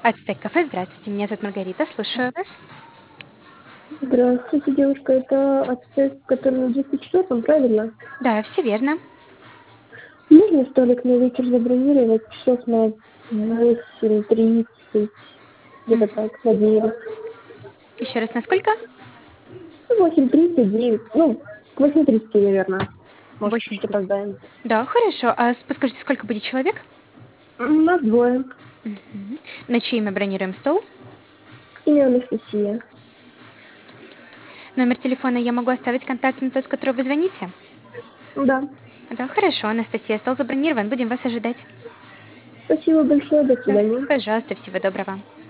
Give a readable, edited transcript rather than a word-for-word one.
Ацтек кафе, здравствуйте, меня зовут Маргарита, слушаю вас. Здравствуйте, девушка. Это отель, который на 204, правильно? Да, все верно. Можно столик на вечер забронировать часов на 8:30, где-то Мгм. так, на 9. Еще раз, насколько? 8:30, 9. Ну, к 8:30, наверное. Может, чуть 8:30. опоздаем. Да, хорошо. А подскажите, сколько будет человек? Нас двое. Мгм. На чье имя бронируем стол? Имя Анастасия. Номер телефона я могу оставить контактный, тот, с которого вы звоните? Да. Да, хорошо, Анастасия, стол забронирован, будем вас ожидать. Спасибо большое. До Да, свидания. пожалуйста, всего доброго.